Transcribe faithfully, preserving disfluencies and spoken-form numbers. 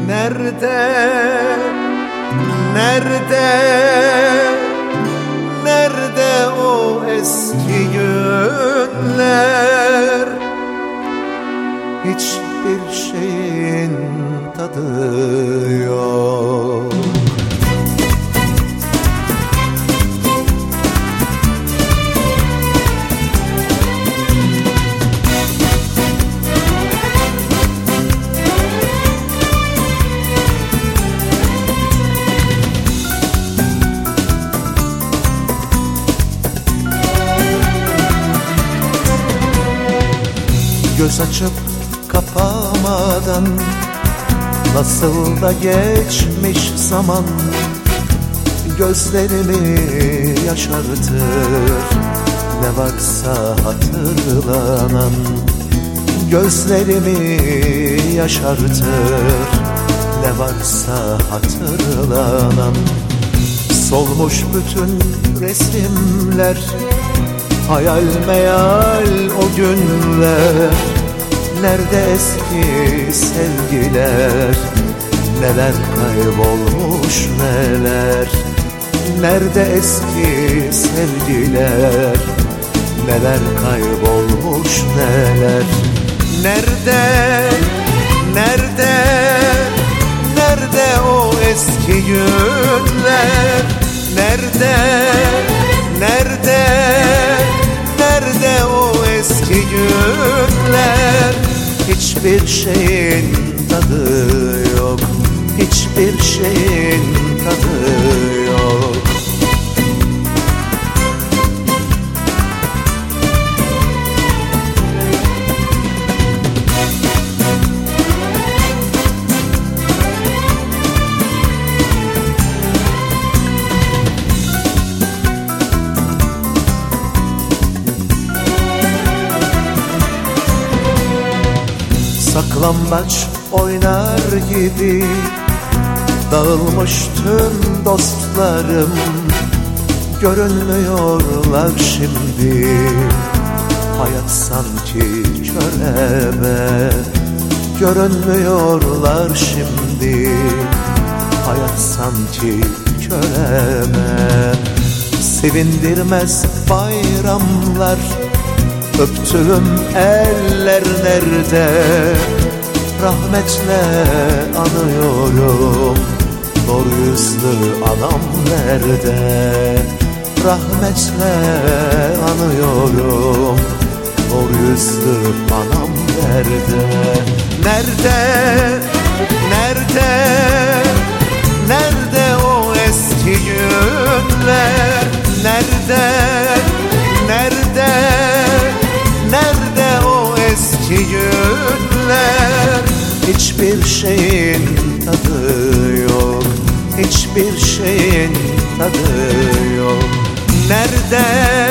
Nerede, nerede, nerede o eski günler? Hiçbir şeyin tadı yok. Göz açıp kapamadan nasıl da geçmiş zaman, gözlerimi yaşartır ne varsa hatırlanan. Gözlerimi yaşartır ne varsa hatırlanan. Solmuş bütün resimler, hayal meyal o günler. Nerede eski sevgiler, neler kaybolmuş neler. Nerede eski sevgiler, neler kaybolmuş neler. Nerede, nerede, nerede o eski günler? Nerede, nerede, nerede o eski günler? Hiçbir şeyin tadı yok, hiçbir şeyin tadı yok. Saklambaç oynar gibi dağılmış tüm dostlarım. Görünmüyorlar şimdi, hayat sanki körebe. Görünmüyorlar şimdi, hayat sanki körebe. Sevindirmez bayramlar, öptüğüm eller nerede? Rahmetle anıyorum, doğru yüzlü anam nerede? Rahmetle anıyorum, doğru yüzlü anam nerede? Nerede, nerede, nerede o eski günler? Nerede, nerede, nerede o eski günler? Hiçbir şeyin tadı yok, hiçbir şeyin tadı yok. Nerede,